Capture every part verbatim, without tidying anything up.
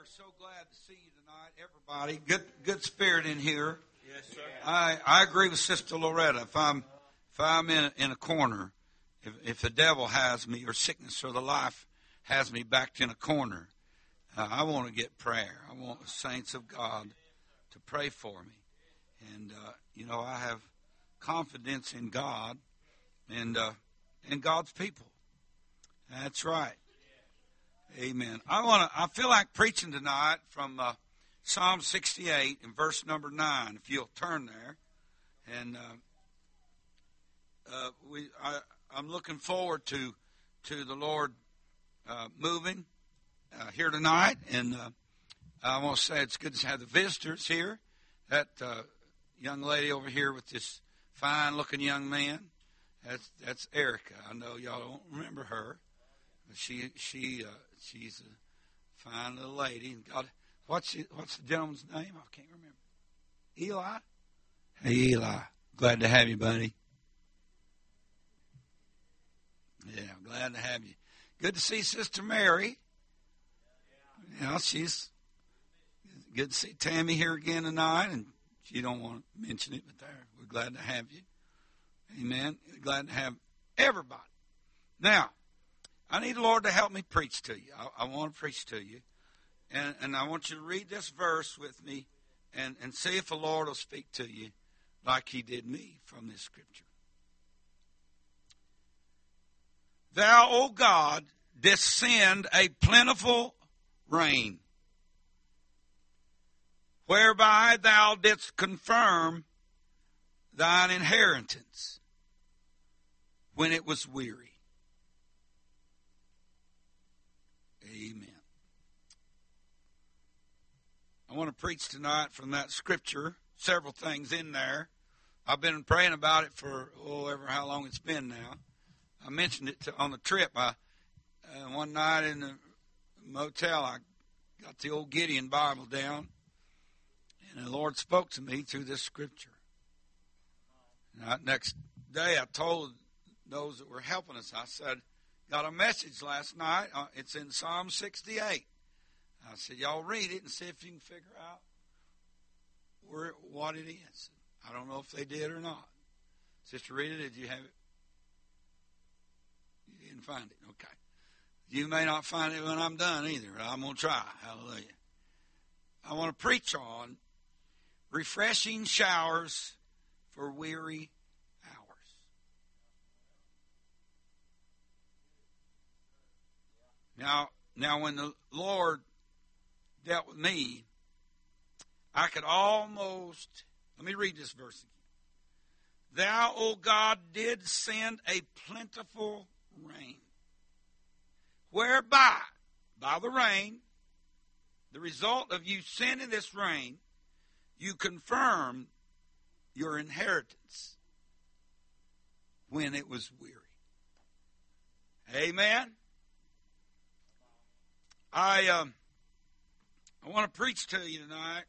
are so glad to see you tonight, everybody. Good, good spirit in here. Yes, sir. I, I agree with Sister Loretta. If I'm, if I'm in, in a corner, if, if the devil has me, or sickness or the life has me backed in a corner, uh, I want to get prayer. I want the saints of God to pray for me. And, uh, you know, I have confidence in God and, uh, and God's people. That's right. Amen. I want to. I feel like preaching tonight from uh, Psalm sixty-eight and verse number nine. If you'll turn there, and uh, uh, we, I, I'm looking forward to to the Lord uh, moving uh, here tonight. And uh, I want to say it's good to have the visitors here. That uh, young lady over here with this fine-looking young man. That's that's Erica. I know y'all don't remember her. She she uh, she's a fine little lady. And God, what's the, what's the gentleman's name? I can't remember. Eli. Hey Eli, glad to have you, buddy. Yeah, glad to have you. Good to see Sister Mary. Yeah, she's good to see Tammy here again tonight, and she don't want to mention it, but there, we're glad to have you. Amen. Glad to have everybody. Now, I need the Lord to help me preach to you. I, I want to preach to you. And, and I want you to read this verse with me and, and see if the Lord will speak to you like he did me from this scripture. Thou, O God, didst send a plentiful rain, whereby thou didst confirm thine inheritance when it was weary. Amen. I want to preach tonight from that scripture. Several things in there. I've been praying about it for, oh, ever how long it's been now. I mentioned it to, on the trip. I, uh, one night in the motel, I got the old Gideon Bible down, and the Lord spoke to me through this scripture. And I, next day, I told those that were helping us, I said, got a message last night. Uh, it's in Psalm sixty-eight. I said, y'all read it and see if you can figure out where what it is. I don't know if they did or not. Sister Rita, did you have it? You didn't find it. Okay. You may not find it when I'm done either. I'm going to try. Hallelujah. I want to preach on refreshing showers for weary hours. Now, now when the Lord dealt with me, I could almost, let me read this verse again. Thou, O God, did send a plentiful rain, whereby, by the rain, the result of you sending this rain, you confirmed your inheritance when it was weary. Amen. I um, I want to preach to you tonight.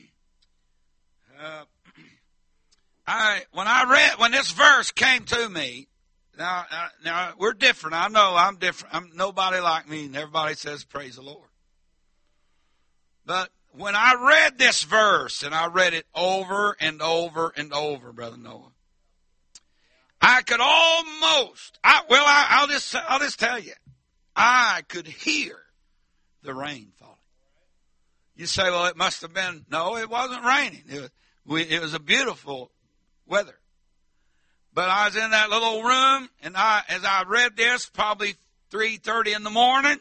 uh, I when I read when this verse came to me. Now, uh, now we're different. I know I'm different. I'm nobody like me, and everybody says praise the Lord. But when I read this verse, and I read it over and over and over, Brother Noah, I could almost, I, well, I, I'll just, I'll just tell you, I could hear the rain falling. You say, well, it must have been, no, it wasn't raining. It was, we, it was a beautiful weather. But I was in that little room, and I, as I read this, probably three thirty in the morning,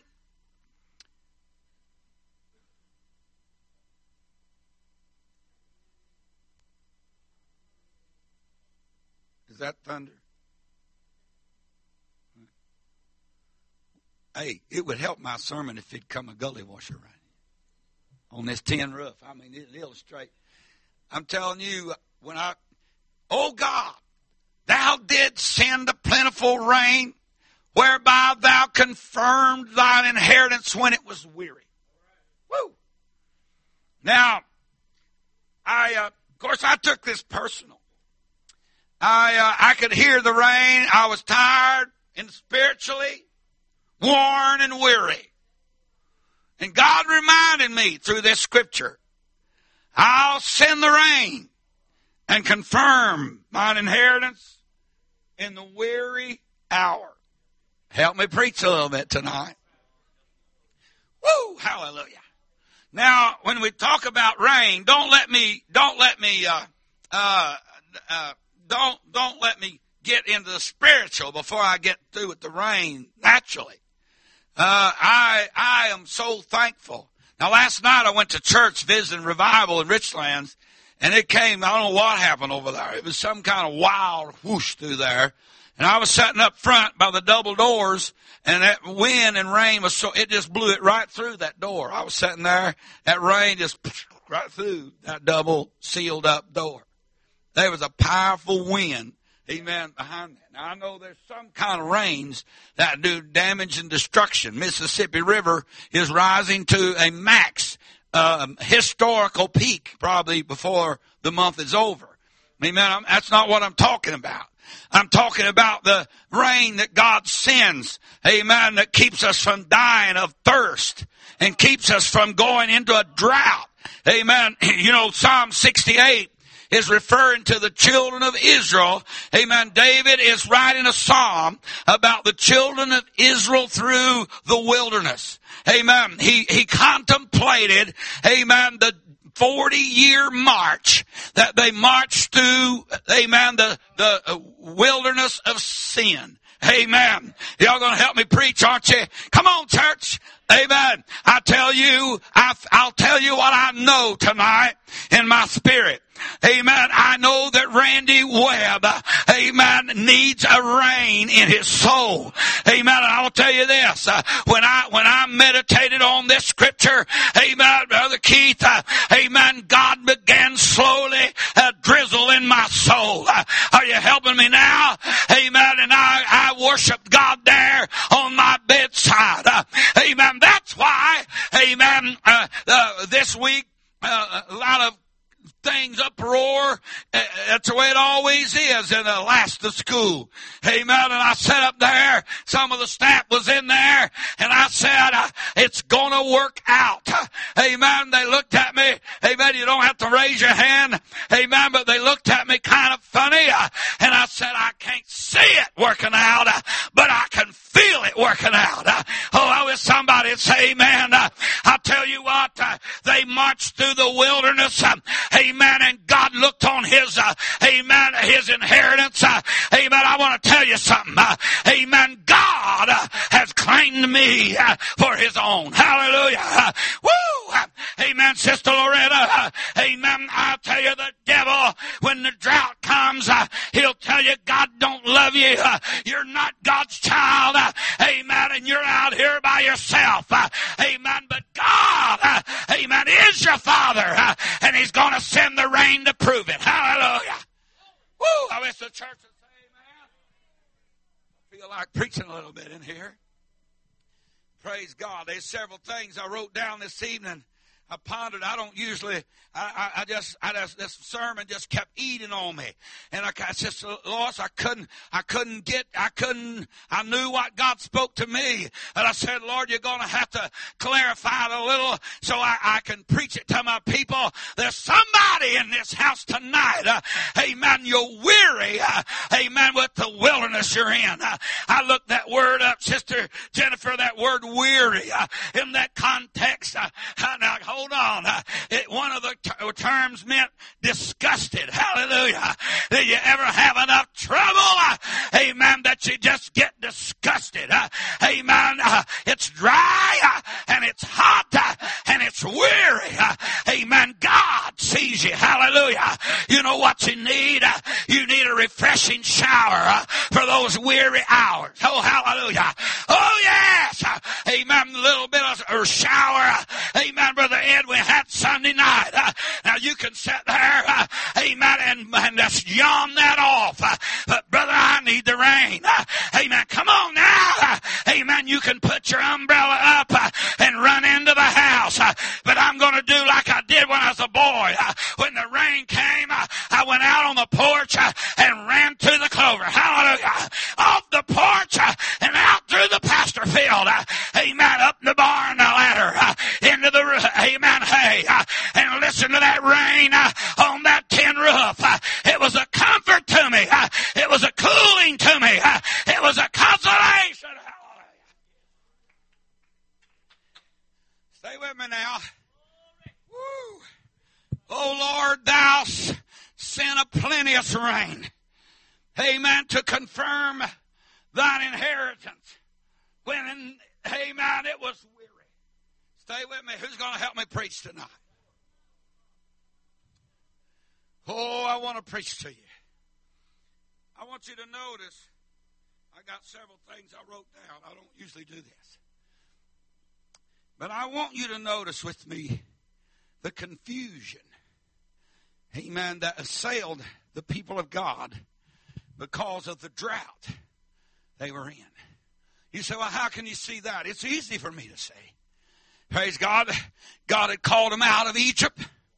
is that thunder? Hey, it would help my sermon if it'd come a gully washer right on this tin roof. I mean, it'll illustrate. I'm telling you, when I, oh God, thou didst send a plentiful rain, whereby thou confirmed thine inheritance when it was weary. Woo! Now, I, uh, of course, I took this personal. I, uh, I could hear the rain. I was tired and spiritually worn and weary. And God reminded me through this scripture, I'll send the rain and confirm mine inheritance in the weary hour. Help me preach a little bit tonight. Woo, hallelujah. Now, when we talk about rain, don't let me, don't let me, uh, uh, uh, don't, don't let me get into the spiritual before I get through with the rain naturally. Uh, I, I am so thankful. Now, last night I went to church visiting revival in Richlands, and it came, I don't know what happened over there. It was some kind of wild whoosh through there. And I was sitting up front by the double doors, and that wind and rain was so, it just blew it right through that door. I was sitting there, that rain just right through that double sealed up door. There was a powerful wind, amen, behind that. Now I know there's some kind of rains that do damage and destruction. Mississippi River is rising to a max um, historical peak probably before the month is over. Amen. I'm, that's not what I'm talking about. I'm talking about the rain that God sends, amen, that keeps us from dying of thirst and keeps us from going into a drought. Amen. You know, Psalm sixty-eight is referring to the children of Israel. Amen. David is writing a psalm about the children of Israel through the wilderness. Amen. He, he contemplated, amen, the forty year march that they marched through, amen, the, the wilderness of sin. Amen. Y'all gonna help me preach, aren't you? Come on, church. Amen. I tell you, I, I'll tell you what I know tonight in my spirit. Amen. I know that Randy Webb, amen, needs a rain in his soul. Amen. And I'll tell you this, uh, when I, when I meditated on this scripture, amen, Brother Keith, uh, amen, God began slowly uh, drizzle in my soul. Uh, are you helping me now? Amen. And I, I worship God there on my bedside. Uh, amen. That's why, amen, uh, uh, this week, uh, a lot of things uproar. That's the way it always is in the last of school. Amen. And I sat up there. Some of the staff was in there. And I said, uh, it's going to work out. Amen. They looked at me. Amen. You don't have to raise your hand. Amen. But they looked at me kind of funny. Uh, and I said, I can't see it working out. Uh, but I can feel it working out. Uh, oh, I wish somebody would say amen. Uh, I'll tell you what. Uh, they marched through the wilderness. Uh, Amen. And God looked on his, uh, amen, his inheritance. Uh, amen. I want to tell you something. Uh, amen. God uh, has claimed me uh, for his own. Hallelujah. Uh, woo. Uh, amen. Sister Loretta. Uh, amen. I'll tell you, the devil, when the drought comes, uh, he'll tell you God don't love you. Uh, you're not God's child. Uh, amen. And you're out here by yourself. Uh, amen. But God, uh, amen, is your father. Uh, and he's going to send the rain to prove it. Hallelujah. Woo! I wish the church would say amen. I feel like preaching a little bit in here. Praise God. There's several things I wrote down this evening. I pondered. I don't usually, I, I, I just, I just, this sermon just kept eating on me. And I, I just, Lois, I couldn't, I couldn't get, I couldn't, I knew what God spoke to me. And I said, Lord, you're going to have to clarify it a little so I, I can preach it to my people. There's somebody in this house tonight, uh, amen, you're weary, uh, amen, with the wilderness you're in. Uh, I looked that word up, Sister Jennifer, that word weary, uh, in that context, uh, now, hold on. Uh, it, one of the ter- terms meant disgusted. Hallelujah. Did you ever have enough trouble? Uh, amen. That you just get disgusted. Uh, amen. Uh, it's dry uh, and it's hot uh, and it's weary. Uh, amen. God sees you. Hallelujah. You know what you need? Uh, you need a refreshing shower uh, for those weary hours. Oh, hallelujah. Oh, yes. Uh, amen. A little bit of a shower. Uh, amen, Brother Ed, we had Sunday night. Uh, now you can sit there, uh, amen, and, and just yawn that off. Uh, but brother, I need the rain. Uh, amen. Come on now. Uh, amen. You can put your umbrella up uh, and run into the house. Uh, but I'm going to do like I did when I was a boy. Uh, when the rain came, uh, I went out on the porch uh, and ran to the clover. Hallelujah. Off the porch uh, and out through the pasture field. Uh, amen. Up the barn ladder. Uh, Stay with me now. Woo. Oh Lord, thou send a plenteous rain. Amen. To confirm thine inheritance. When, amen, it was weary. Stay with me. Who's going to help me preach tonight? Oh, I want to preach to you. I want you to notice, I got several things I wrote down. I don't usually do this. But I want you to notice with me the confusion, amen, that assailed the people of God because of the drought they were in. You say, well, how can you see that? It's easy for me to say. Praise God. God had called them out of Egypt.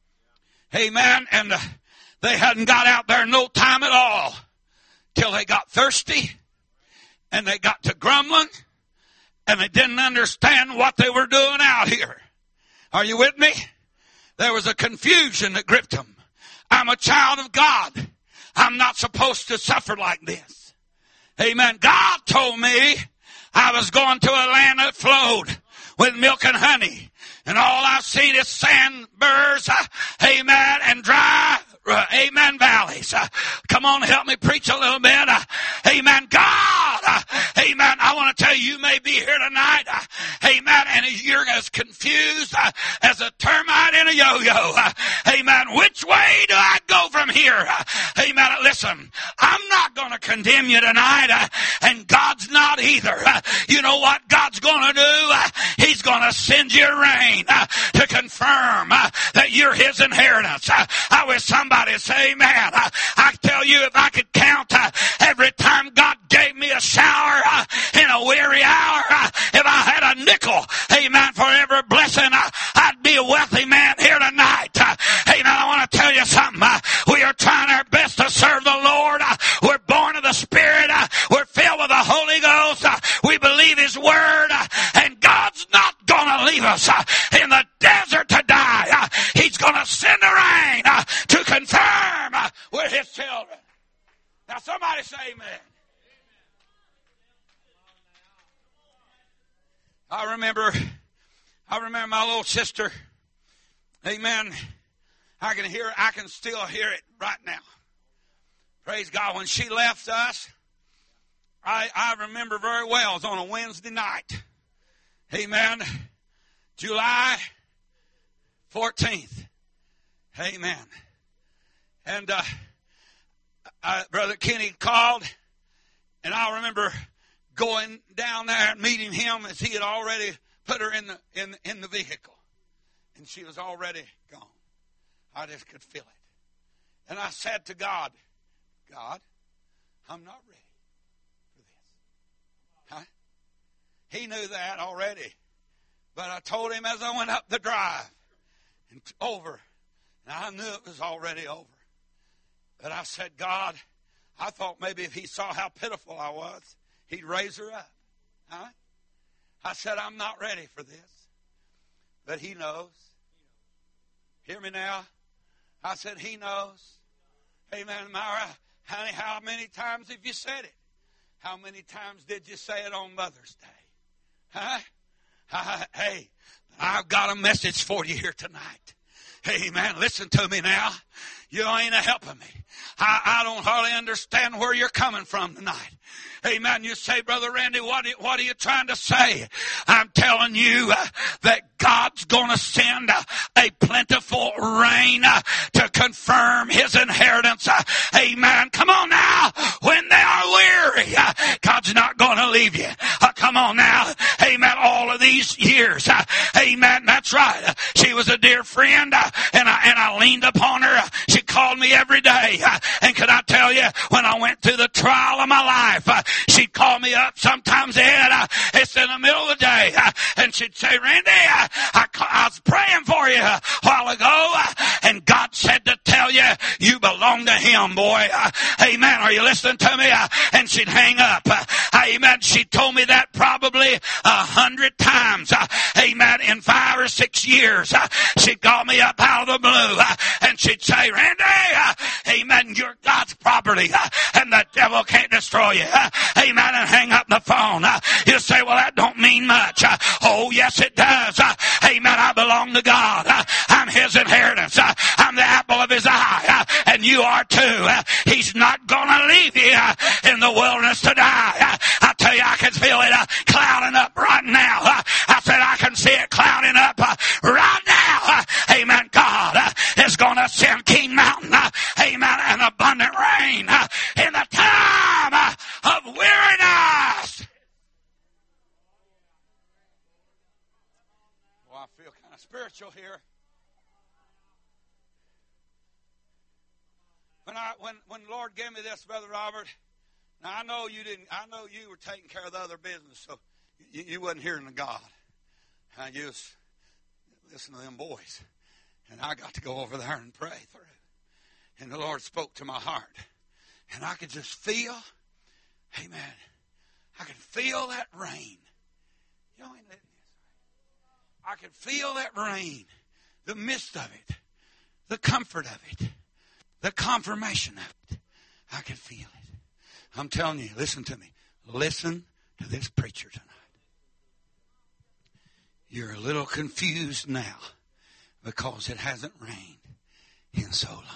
Amen. And uh, they hadn't got out there no time at all till they got thirsty and they got to grumbling and they didn't understand what they were doing out here. Are you with me? There was a confusion that gripped them. I'm a child of God. I'm not supposed to suffer like this. Amen. God told me I was going to a land that flowed with milk and honey. And all I've seen is sand burrs, uh, amen, and dry, uh, amen, valleys. Uh, come on, help me preach a little bit. Uh, amen. God, uh, amen. I want to tell you, you may be here tonight, uh, amen, and you're as confused uh, as a termite in a yo-yo. Uh, amen. Which way do I go from here? Uh, amen. Listen, I'm not going to condemn you tonight, uh, and God's not either. Uh, you know what God's going to do? Uh, he's going to send you rain uh, to confirm uh, that you're His inheritance. Uh, I wish somebody say, man, uh, I tell you, if I could count uh, every time God gave me a shower uh, in a weary hour, uh, if I had a nickel, amen, for every blessing, uh, I'd be a wealthy man here tonight. Uh, amen. I want to tell you something. Uh, we are trying our best to serve the Lord. Uh, we're born of the Spirit. Uh, we're filled with the Holy Ghost. Uh, we believe His Word. Uh, and God's not going to leave us uh, in the desert to die. Uh, he's going to send the rain uh, to confirm uh, we're His children. Now somebody say amen. I remember, I remember my little sister. Amen. I can hear, I can still hear it right now. Praise God. When she left us, I, I remember very well. It was on a Wednesday night. Amen. July fourteenth. Amen. And uh, I, Brother Kenny called, and I remember going down there and meeting him as he had already put her in the in in the vehicle, and she was already gone. I just could feel it, and I said to God, God, I'm not ready for this. Huh? He knew that already, but I told him as I went up the drive and over, and I knew it was already over. But I said, God, I thought maybe if He saw how pitiful I was, He'd raise her up. Huh? I said, I'm not ready for this. But He knows. Hear me now? I said, He knows. Amen, Myra. Honey, how many times have you said it? How many times did you say it on Mother's Day? Huh? Hey, I've got a message for you here tonight. Amen. Listen to me now. You ain't a helping me. I, I don't hardly understand where you're coming from tonight. Amen. You say, Brother Randy, what, what are you trying to say? I'm telling you uh, that God's going to send uh, a plentiful rain uh, to confirm His inheritance. Uh, amen. Come on now. When they are weary, uh, God's not going to leave you. Uh, come on now. Amen. All of these years. Uh, amen. That's right. Uh, she was a dear friend, uh, and, I, and I leaned upon her. Uh, she called me every day. Uh, and could I tell you, when I went through the trial of my life, uh, she'd call me up sometimes, Ed. Uh, it's in the middle of the day. Uh, and she'd say, Randy, uh, I, I was praying for you a while ago. Uh, and God said to tell you, you belong to Him, boy. Uh, amen. Are you listening to me? Uh, and she'd hang up. Uh, amen. She told me that probably a hundred times. Uh, amen. In five five or six years, uh, she'd call me up out of the blue, uh, and she'd say, Randy, uh, amen, you're God's property, uh, and the devil can't destroy you. Uh, amen, and hang up the phone. Uh, you say, well, that don't mean much. Uh, oh, yes, it does. Uh, amen, I belong to God. Uh, I'm his inheritance. Uh, I'm the apple of his eye, uh, and you are too. Uh, he's not going to leave you uh, in the wilderness to die. Uh, I tell you, I can feel it uh, clouding up right now. Uh, I said, I can see it clouding up uh, right now. Uh, amen. God uh, is going to send King Mountain, uh, amen, and abundant rain uh, in the time uh, of weariness. Well, I feel kind of spiritual here. When I when when the Lord gave me this, Brother Robert, now I know you didn't. I know you were taking care of the other business, so you, you wasn't hearing the God. I just listen to them boys, and I got to go over there and pray through. And the Lord spoke to my heart, and I could just feel, amen, I could feel that rain. Y'all ain't letting this. I could feel that rain, the mist of it, the comfort of it, the confirmation of it. I could feel it. I'm telling you, listen to me. Listen to this preacher tonight. You're a little confused now because it hasn't rained in so long.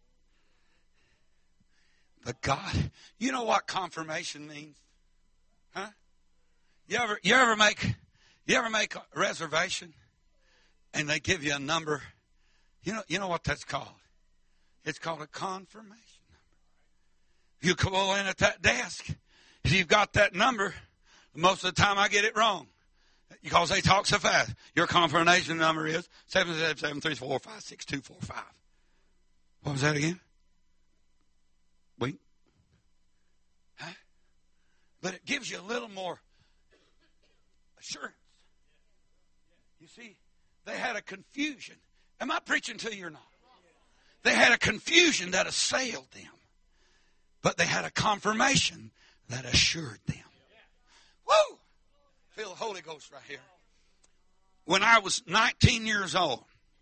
But God, you know what confirmation means? Huh? You ever you ever make you ever make a reservation and they give you a number? You know you know what that's called? It's called a confirmation number. You come in at that desk, if you've got that number, most of the time I get it wrong. Because they talk so fast. Your confirmation number is seven seven seven three four five six two four five. What was that again? Wait. Huh? But it gives you a little more assurance. You see, they had a confusion. Am I preaching to you or not? They had a confusion that assailed them. But they had a confirmation that assured them. Woo! Feel the Holy Ghost right here. When I was nineteen years old,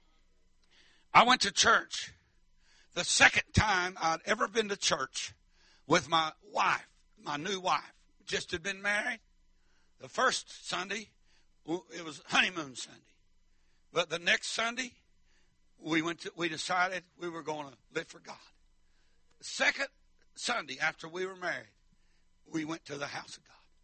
I went to church. The second time I'd ever been to church with my wife, my new wife. Just had been married. The first Sunday, it was honeymoon Sunday. But the next Sunday, we went to, we decided we were going to live for God. The second Sunday after we were married, we went to the house of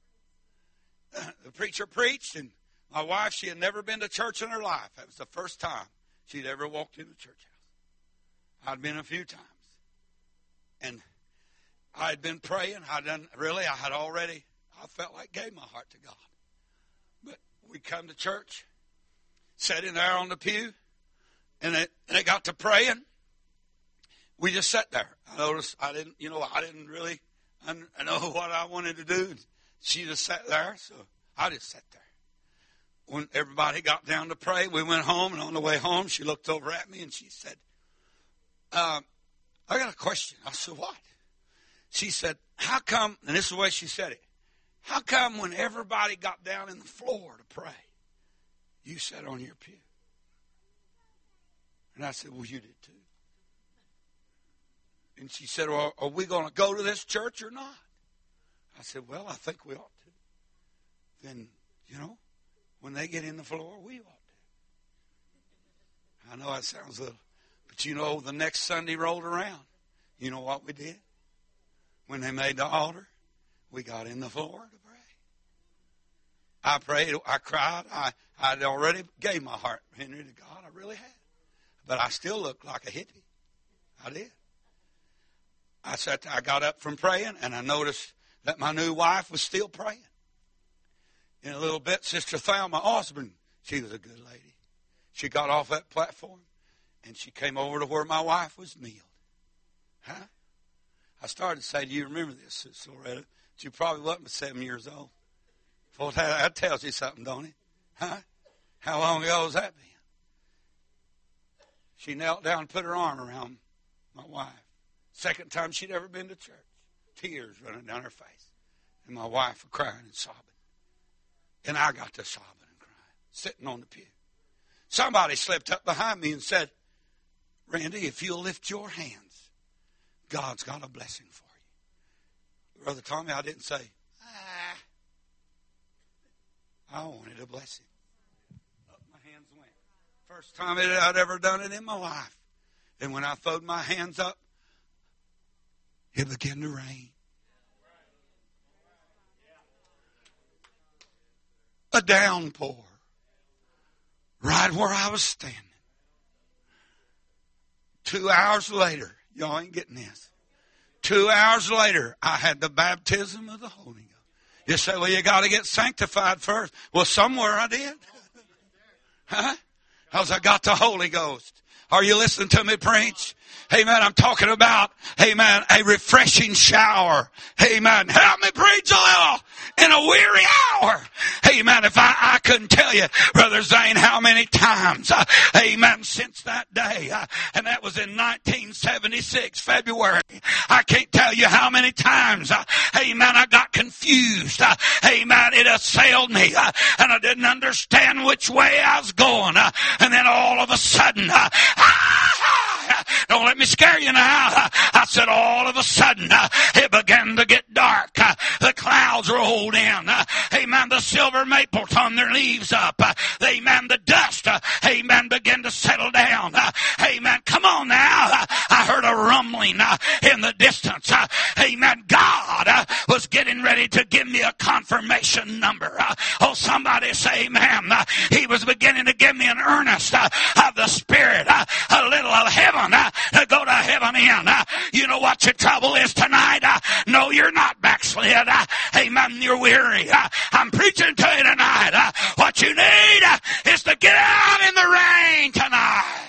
God. The preacher preached, and my wife, she had never been to church in her life. That was the first time she'd ever walked in a church house. I'd been a few times. And I had been praying. I done really, I had already, I felt like gave my heart to God. But we come to church, sat in there on the pew, and it, and it got to praying. We just sat there. I noticed I didn't, you know, I didn't really I know what I wanted to do. She just sat there, so I just sat there. When everybody got down to pray, we went home, and on the way home, she looked over at me, and she said, um, I got a question. I said, what? She said, how come, and this is the way she said it, how come when everybody got down in the floor to pray, you sat on your pew? And I said, well, you did too. And she said, well, are we going to go to this church or not? I said, well, I think we ought to. Then, you know, when they get in the floor, we ought to. I know that sounds a little, but you know, the next Sunday rolled around. You know what we did? When they made the altar, we got in the floor to pray. I prayed, I cried. I I'd already gave my heart, Henry, to God. I really had. But I still looked like a hippie. I did. I sat there, I got up from praying, and I noticed that my new wife was still praying. In a little bit, Sister Thelma Osborne, she was a good lady. She got off that platform, and she came over to where my wife was kneeled. Huh? I started to say, do you remember this, Sister Loretta? She probably wasn't but seven years old. Well, that, that tells you something, don't it? Huh? How long ago was that been? She knelt down and put her arm around my wife. Second time she'd ever been to church. Tears running down her face. And my wife was crying and sobbing. And I got to sobbing and crying, sitting on the pew. Somebody slipped up behind me and said, Randy, if you'll lift your hands, God's got a blessing for you. Brother Tommy, I didn't say, ah. I wanted a blessing. Up my hands went. First time I'd ever done it in my life. And when I throwed my hands up, it began to rain. A downpour. Right where I was standing. Two hours later, y'all ain't getting this. Two hours later, I had the baptism of the Holy Ghost. You say, well, you got to get sanctified first. Well, somewhere I did. Huh? Because I got the Holy Ghost. Are you listening to me preach? Amen. I'm talking about, amen, a refreshing shower. Amen. Help me preach a little in a weary hour. Amen. If I, I couldn't tell you, Brother Zane, how many times, uh, amen, since that day, uh, and that was in nineteen seventy-six, February. I can't tell you how many times, uh, amen, I got confused. Uh, amen. It assailed me, uh, and I didn't understand which way I was going. Uh, and then all of a sudden, uh, ah, don't let me scare you now. I said all of a sudden uh, it began to get dark. Uh, the clouds rolled in. Uh, amen. The silver maple turned their leaves up. Uh, amen. The dust, uh, amen, began to settle down. Uh, amen. Come on now. Uh, I heard a rumbling uh, in the distance. Uh, amen. God uh, was getting ready to give me a confirmation number. Uh, oh, somebody say amen. Uh, he was beginning to give me an earnest uh, of the Spirit. Uh, a little of heaven. Uh, to go to heaven in. Uh, you know what your trouble is tonight? Uh, no, you're not backslid. Uh, amen. You're weary. Uh, I'm preaching to you tonight. Uh, what you need uh, is to get out in the rain tonight.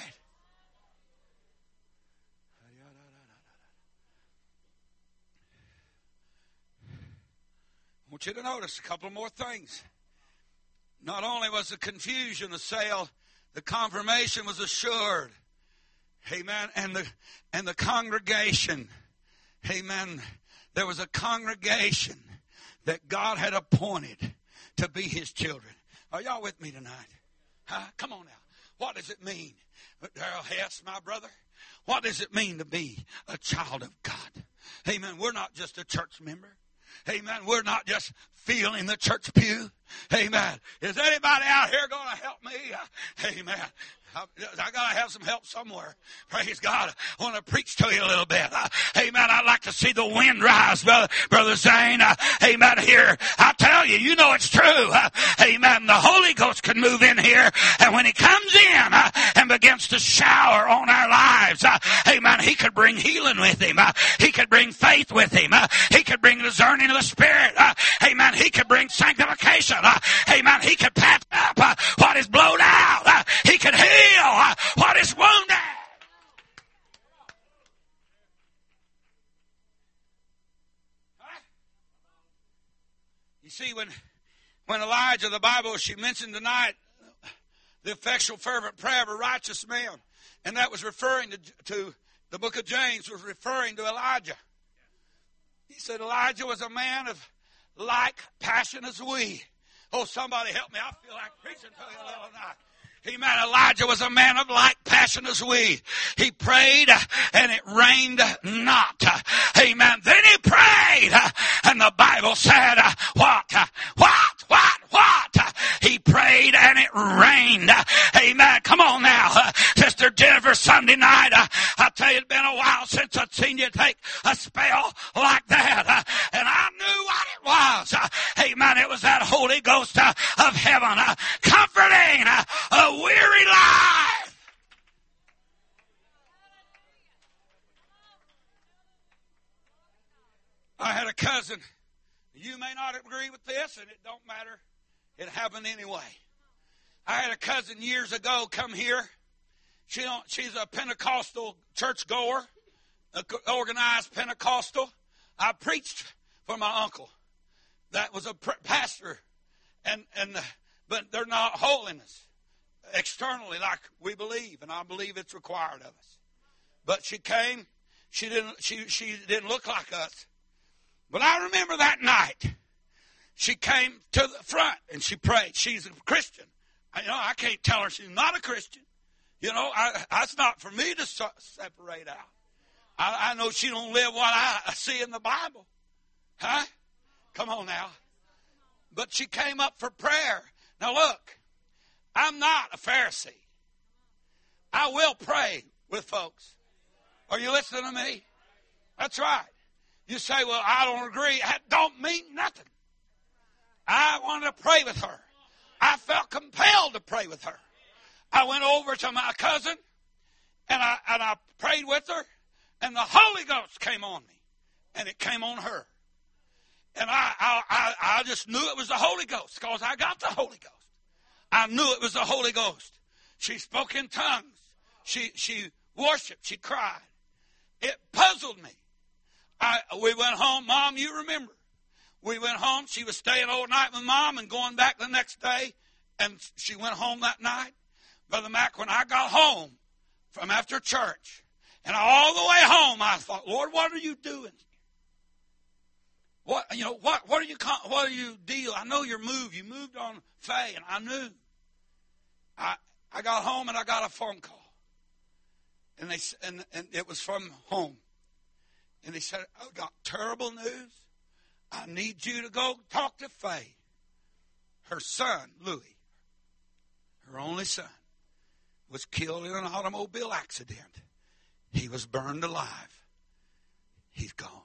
I want you to notice a couple more things. Not only was the confusion assailed, the confirmation was assured. Amen. And the and the congregation, amen, there was a congregation that God had appointed to be his children. Are y'all with me tonight? Huh? Come on now. What does it mean? Darrell Hess, my brother, what does it mean to be a child of God? Amen. We're not just a church member. Amen. We're not just feeling the church pew. Amen. Is anybody out here going to help me? Amen. I, I got to have some help somewhere. Praise God. I want to preach to you a little bit. Uh, amen. I'd like to see the wind rise, Brother, Brother Zane. Uh, amen. Here, I tell you, you know it's true. Uh, amen. The Holy Ghost can move in here. And when he comes in uh, and begins to shower on our lives, uh, amen, he could bring healing with him. Uh, he could bring faith with him. Uh, he could bring discerning of the Spirit. Uh, amen. He could bring sanctification. Uh, amen. He could patch up uh, what is blown out. Uh, he could heal uh, what is wounded. Huh? You see, when when Elijah, the Bible, she mentioned tonight the effectual fervent prayer of a righteous man, and that was referring to, to the book of James was referring to Elijah. He said Elijah was a man of like passion as we. Oh, somebody help me. I feel like preaching to you a little night. Amen. Elijah was a man of like passion as we. He prayed and it rained not. Amen. Then he prayed and the Bible said, what? What? What? What? He prayed and it rained. Amen. Come on now. Sister Jennifer, Sunday night, I tell you, it's been a while since I've seen you take a spell like that. And I knew what it was. Amen. It was that Holy Ghost of heaven comforting a weary life. I had a cousin. You may not agree with this, and it don't matter. It happened anyway. I had a cousin years ago come here. She don't, she's a Pentecostal church goer, a organized Pentecostal. I preached for my uncle. That was a pastor, and and but they're not holiness externally like we believe, and I believe it's required of us. But she came. She didn't. She she didn't look like us. But I remember that night. She came to the front and she prayed. She's a Christian, You know, I can't tell her she's not a Christian. You know, I, that's not for me to so, separate out. I, I know she don't live what I, I see in the Bible. Huh? Come on now. But she came up for prayer. Now look, I'm not a Pharisee. I will pray with folks. Are you listening to me? That's right. You say, well, I don't agree. That don't mean nothing. I wanted to pray with her. I felt compelled to pray with her. I went over to my cousin, and I and I prayed with her, and the Holy Ghost came on me, and it came on her. And I I, I, I just knew it was the Holy Ghost because I got the Holy Ghost. I knew it was the Holy Ghost. She spoke in tongues. She she worshiped. She cried. It puzzled me. I, we went home. Mom, you remember. We went home. She was staying overnight with Mom and going back the next day. And she went home that night. Brother Mac, when I got home from after church, and all the way home, I thought, Lord, what are you doing? What you know? What what are you what are you deal? I know your move. You moved on Faye, and I knew. I I got home and I got a phone call, and they and and it was from home, and they said, I got terrible news. I need you to go talk to Faye. Her son, Louis, her only son, was killed in an automobile accident. He was burned alive. He's gone.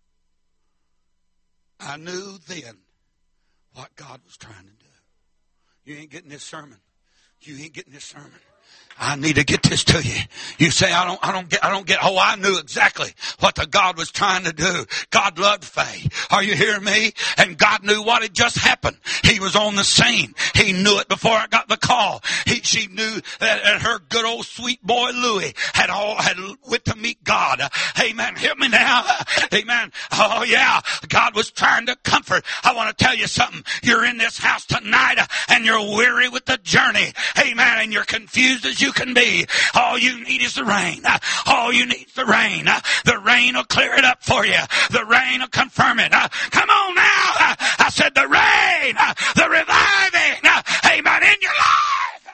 I knew then what God was trying to do. You ain't getting this sermon. You ain't getting this sermon. I need to get this to you. You say, I don't, I don't get, I don't get, oh, I knew exactly what the God was trying to do. God loved Faye. Are you hearing me? And God knew what had just happened. He was on the scene. He knew it before I got the call. He, she knew that, that her good old sweet boy Louis had all, had went to meet God. Amen. Hear me now. Amen. Oh yeah. God was trying to comfort. I want to tell you something. You're in this house tonight and you're weary with the journey. Amen. And you're confused as you can be. All you need is the rain. All you need is the rain. The rain will clear it up for you. The rain will confirm it. Come on now. I said the rain, the reviving, amen, in your life.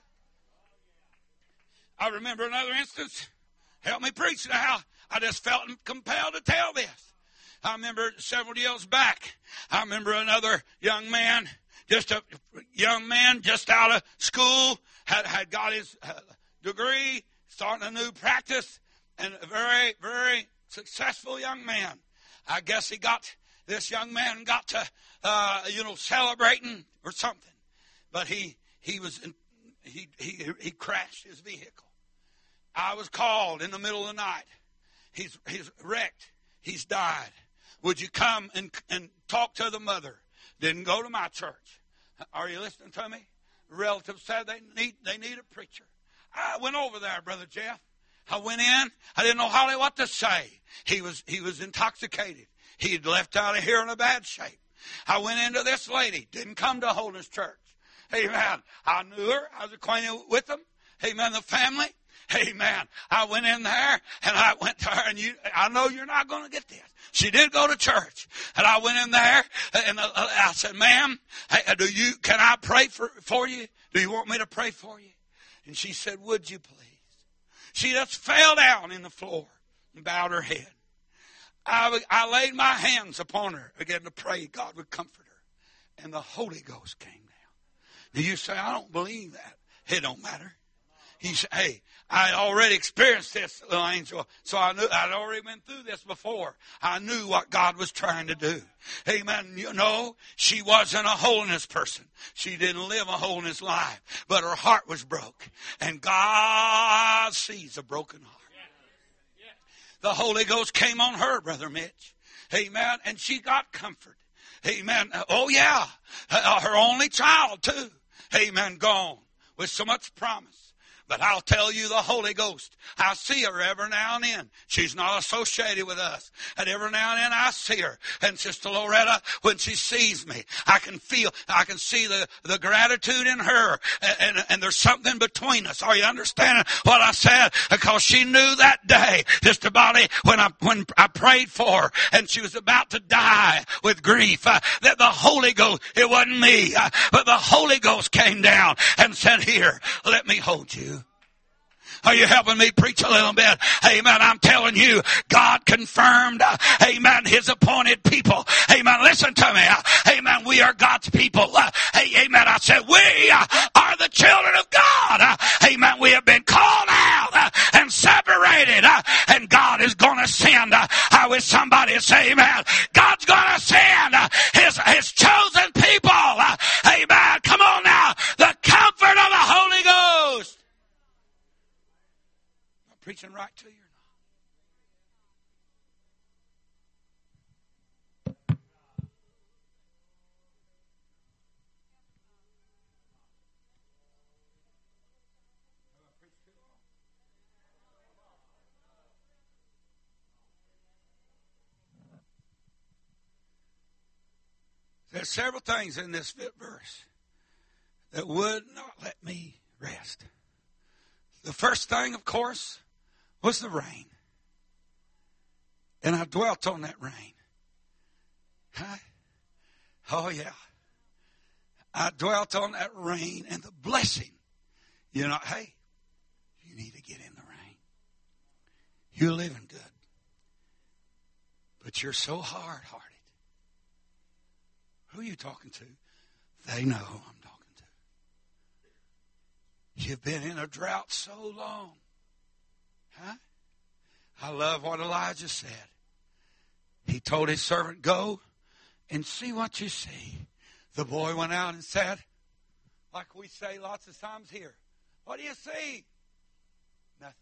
I remember another instance. Help me preach now. I just felt compelled to tell this. I remember several years back, I remember another young man, just a young man just out of school, had, had got his uh, degree, starting a new practice, and a very, very successful young man. I guess he got, this young man got to, uh, you know, celebrating or something. But he, he was, in, he, he, he crashed his vehicle. I was called in the middle of the night. He's, he's wrecked. He's died. Would you come and, and talk to the mother? Didn't go to my church. Are you listening to me? Relatives said they need they need a preacher. I went over there, Brother Jeff. I went in. I didn't know hardly what to say. He was he was intoxicated. He had left out of here in a bad shape. I went into this lady. Didn't come to Holiness Church. Amen. I knew her. I was acquainted with them. Amen. The family. Amen. I went in there and I went to her, and you, I know you're not going to get this. She did go to church, and I went in there and I said, "Ma'am, do you? Can I pray for for you? Do you want me to pray for you?" And she said, "Would you please?" She just fell down in the floor and bowed her head. I, I laid my hands upon her again to pray God would comfort her, and the Holy Ghost came down. Now you say, "I don't believe that." It don't matter. He said, "Hey, I already experienced this, little angel, so I knew I'd already been through this before. I knew what God was trying to do." Amen. You know, she wasn't a holiness person. She didn't live a holiness life, but her heart was broke, and God sees a broken heart. The Holy Ghost came on her, Brother Mitch. Amen. And she got comfort. Amen. Oh yeah, her only child too. Amen. Gone with so much promise. But I'll tell you, the Holy Ghost, I see her every now and then. She's not associated with us. And every now and then I see her. And Sister Loretta, when she sees me, I can feel, I can see the, the gratitude in her. And, and, and there's something between us. Are you understanding what I said? Because she knew that day, just about it, when I, when I prayed for her and she was about to die with grief, uh, that the Holy Ghost, it wasn't me, uh, but the Holy Ghost came down and said, here, let me hold you. Are you helping me preach a little bit? Amen. I'm telling you, God confirmed, uh, amen, his appointed people. Amen. Listen to me. Uh, amen. We are God's people. Uh, hey, amen. I said, we uh, are the children of God. Uh, amen. We have been called out uh, and separated. Uh, and God is going to send. Uh, I wish somebody would say, amen. God's going to send uh, his, his chosen people. Uh, amen. Come on now. The comfort of the Holy Ghost. Preaching right to you or not? There's several things in this verse that would not let me rest. The first thing, of course, was the rain. And I dwelt on that rain. Huh? Oh, yeah. I dwelt on that rain and the blessing. You know, hey, you need to get in the rain. You're living good. But you're so hard-hearted. Who are you talking to? They know who I'm talking to. You've been in a drought so long. Huh? I love what Elijah said. He told his servant, go and see what you see. The boy went out and said, like we say lots of times here, what do you see? Nothing.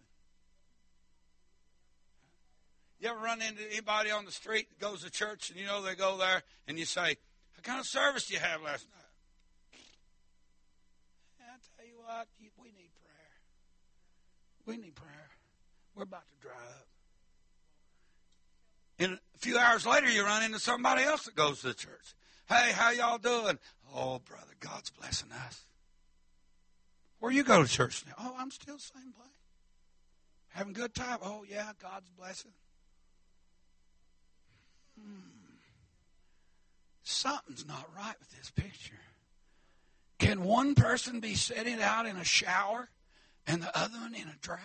You ever run into anybody on the street that goes to church and you know they go there and you say, what kind of service did you have last night? I tell you what, we need prayer. We need prayer. We're about to dry up. And a few hours later, you run into somebody else that goes to the church. Hey, how y'all doing? Oh, brother, God's blessing us. Where you go to church now? Oh, I'm still the same place. Having a good time? Oh, yeah, God's blessing. Hmm. Something's not right with this picture. Can one person be sitting out in a shower and the other one in a drought?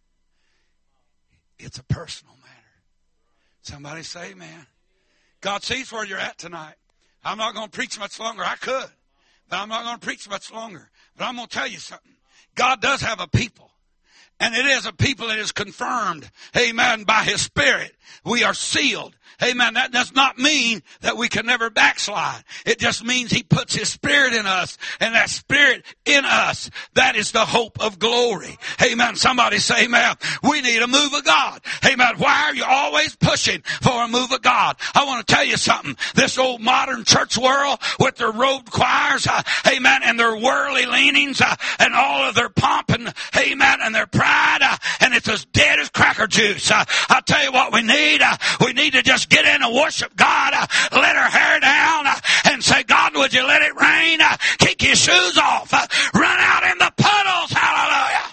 It's a personal matter. Somebody say amen. God sees where you're at tonight. I'm not going to preach much longer. I could, but I'm not going to preach much longer. But I'm going to tell you something. God does have a people. And it is a people that is confirmed, amen, by his Spirit. We are sealed. Amen. That does not mean that we can never backslide. It just means he puts his Spirit in us. And that Spirit in us, that is the hope of glory. Amen. Somebody say amen. We need a move of God. Amen. Why are you always pushing for a move of God? I want to tell you something. This old modern church world with their robed choirs, uh, amen, and their worldly leanings, uh, and all of their pomp and, amen, and their pride, uh, and it's as dead as cracker juice. Uh, I'll tell you what we need. Uh, we need to just get in and worship God, uh, let our hair down, uh, and say, God, would you let it rain? Uh, kick your shoes off. Uh, run out in the puddles. Hallelujah.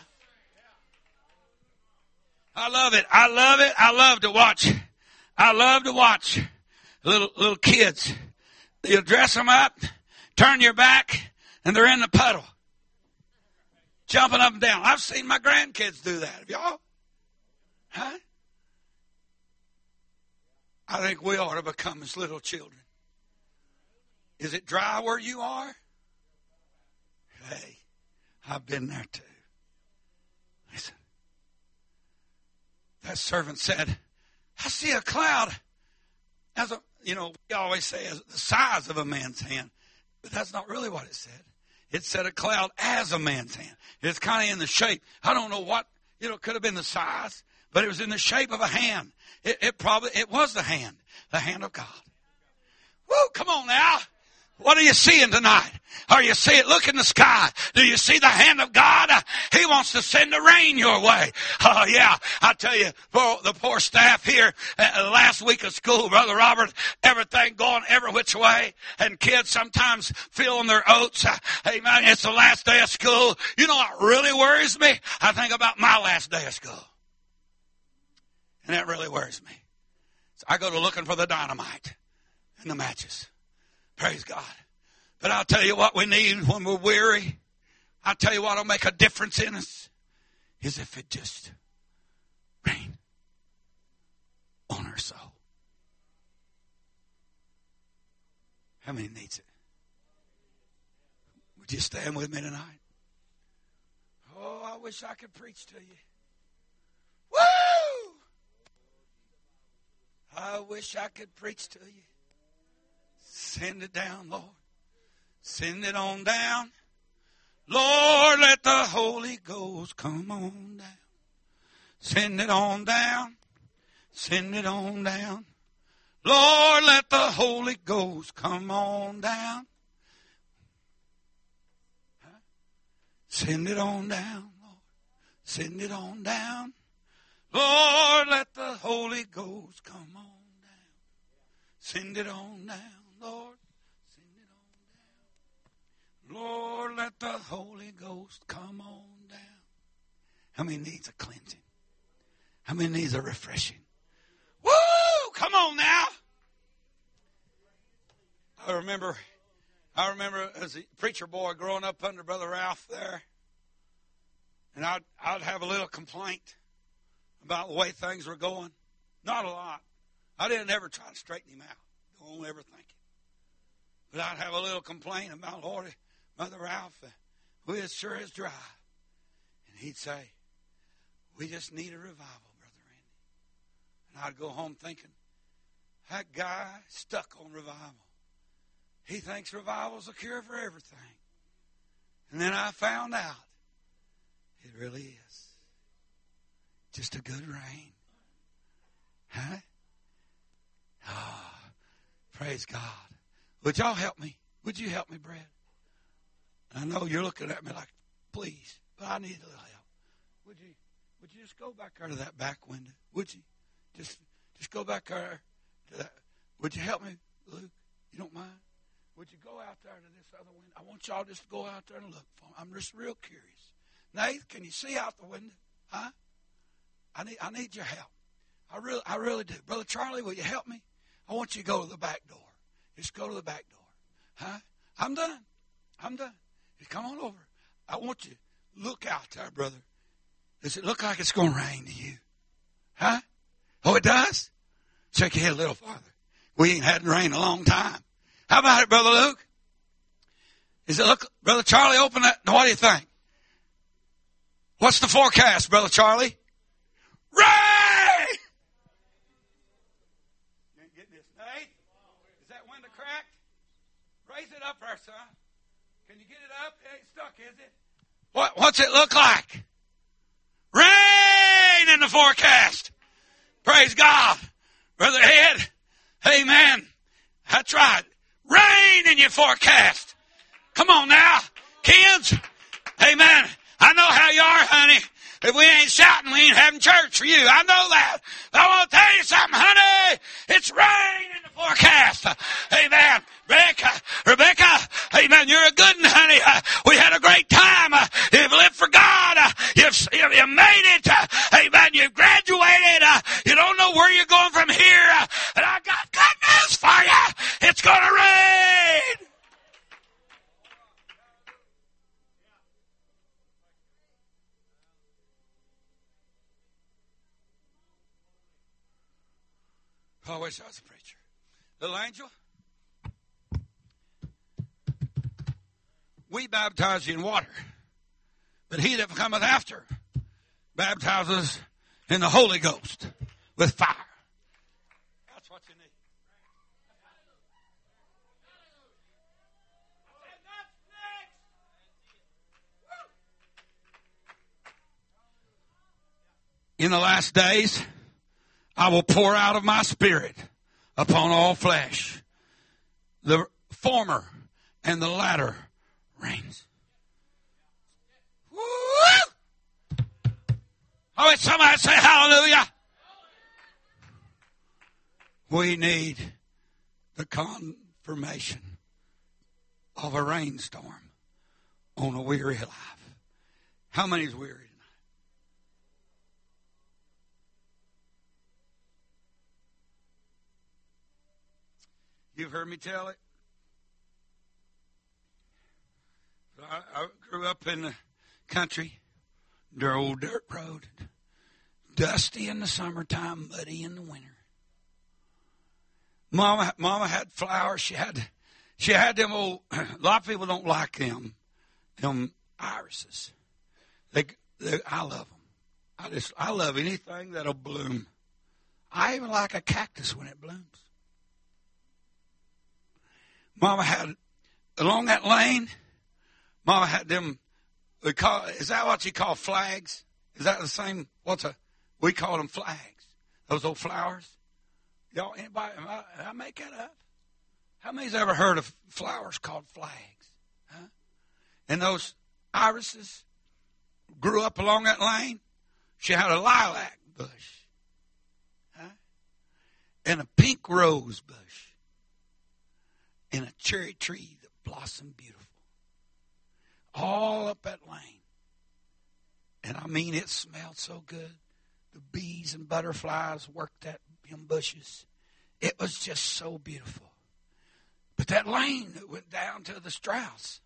I love it. I love it. I love to watch. I love to watch little, little kids. You dress them up, turn your back, and they're in the puddle. Jumping up and down. I've seen my grandkids do that. Have y'all? Huh? I think we ought to become as little children. Is it dry where you are? Hey, I've been there too. Listen. That servant said, I see a cloud as a, you know, we always say as the size of a man's hand. But that's not really what it said. It said a cloud as a man's hand. It's kind of in the shape. I don't know what, you know, it could have been the size, but it was in the shape of a hand. It, it probably, it was the hand, the hand of God. Woo, come on now. What are you seeing tonight? Are you seeing, look in the sky. Do you see the hand of God? Uh, he wants to send the rain your way. Oh, uh, yeah. I tell you, for the poor staff here, uh, last week of school, Brother Robert, everything going every which way. And kids sometimes feeling their oats. Uh, amen. It's the last day of school. You know what really worries me? I think about my last day of school. And that really worries me. So I go to looking for the dynamite and the matches. Praise God. But I'll tell you what we need when we're weary. I'll tell you what will make a difference in us is if it just rain on our soul. How many needs it? Would you stand with me tonight? Oh, I wish I could preach to you. Woo! I wish I could preach to you. Send it down, Lord. Send it on down. Lord, let the Holy Ghost come on down. Send it on down. Send it on down. Lord, let the Holy Ghost come on down. Huh? Send it on down, Lord. Send it on down. Lord, let the Holy Ghost come on down. Send it on down, Lord. Lord, let the Holy Ghost come on down. How many needs a cleansing? How many needs a refreshing? Woo! Come on now. I remember, I remember as a preacher boy growing up under Brother Ralph there, and I'd, I'd have a little complaint about the way things were going. Not a lot. I didn't ever try to straighten him out. Don't ever think it. But I'd have a little complaint about, Lord, Mother Ralph, uh, we it sure is dry. And he'd say, we just need a revival, Brother Randy. And I'd go home thinking, that guy stuck on revival. He thinks revival's a cure for everything. And then I found out it really is. Just a good rain. Huh? Oh, praise God. Would y'all help me? Would you help me, Brad? I know you're looking at me like, please, but I need a little help. Would you would you just go back there to that back window? Would you? Just just go back there to that. Would you help me, Luke? You don't mind? Would you go out there to this other window? I want y'all just to go out there and look for me. I'm just real curious. Nate, can you see out the window? Huh? I need I need your help. I really I really do. Brother Charlie, will you help me? I want you to go to the back door. Just go to the back door. Huh? I'm done. I'm done. Come on over. I want you to look out there, brother. Does it look like it's going to rain to you? Huh? Oh, it does? Check your head a little farther. We ain't had rain a long time. How about it, Brother Luke? Is it look, Brother Charlie, open that. What do you think? What's the forecast, Brother Charlie? Rain! You ain't getting this, Nate? Is that window cracked? Raise it up there, son. Can you get it up? It ain't stuck, is it? What, what's it look like? Rain in the forecast. Praise God. Brother Ed, amen. That's right. Rain in your forecast. Come on now. Kids, amen. I know how you are, honey. If we ain't shouting, we ain't having church for you. I know that. But I want to tell you something, honey. It's rain in the forecast. Amen. Rebecca, Rebecca, amen. You're a good one, honey. Uh, we had a great time. Uh, you've lived for God. Uh, you've, you've, you've made it. Uh, amen. You've graduated. Uh, you don't know where you're going from here. Uh, and I got good news for you. It's going to rain. I wish I was a preacher. Little angel, we baptize you in water, but he that cometh after baptizes in the Holy Ghost with fire. That's what you need. In the last days, I will pour out of my spirit upon all flesh. The former and the latter rains. Woo! Oh, it's somebody say hallelujah. We need the confirmation of a rainstorm on a weary life. How many is weary tonight? You've heard me tell it. I, I grew up in the country, the old dirt road, dusty in the summertime, muddy in the winter. Mama, Mama had flowers. She had, she had them old. A lot of people don't like them, them irises. They, they, I love them. I just, I love anything that'll bloom. I even like a cactus when it blooms. Mama had along that lane. Mama had them. We call is that what you call flags? Is that the same? What's a? We call them flags. Those old flowers. Y'all, anybody? Am I, did I make that up? How many's ever heard of flowers called flags? Huh? And those irises grew up along that lane. She had a lilac bush, huh? And a pink rose bush, and a cherry tree that blossomed beautiful. All up that lane. And I mean, it smelled so good. The bees and butterflies worked that in bushes. It was just so beautiful. But that lane that went down to the Strauss,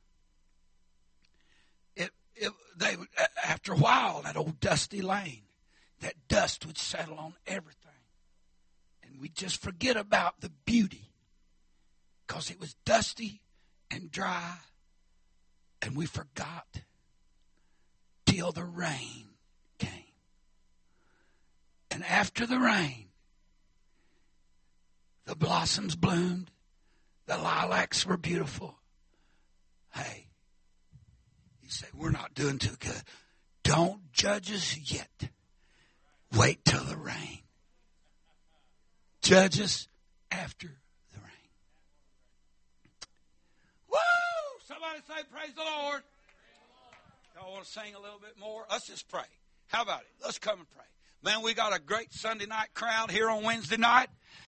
it, it, they, after a while, that old dusty lane, that dust would settle on everything. And we'd just forget about the beauty because it was dusty and dry. And we forgot till the rain came. And after the rain, the blossoms bloomed. The lilacs were beautiful. Hey, you say, we're not doing too good. Don't judge us yet. Wait till the rain. Judge us after the rain. Woo! Somebody say, praise the Lord. Y'all want to sing a little bit more? Let's just pray. How about it? Let's come and pray. Man, we got a great Sunday night crowd here on Wednesday night.